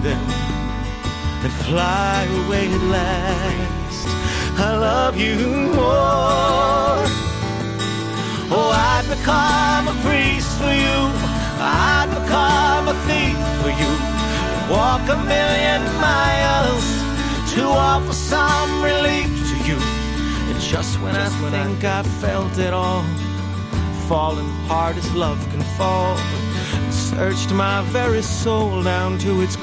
them and fly away at last. I love you more. Oh, I'd become a priest for you. I'd become a thief for you. Walk 1,000,000 miles to offer some relief to you. And just when I think I felt it all, falling hard as love can fall, searched my very soul down to its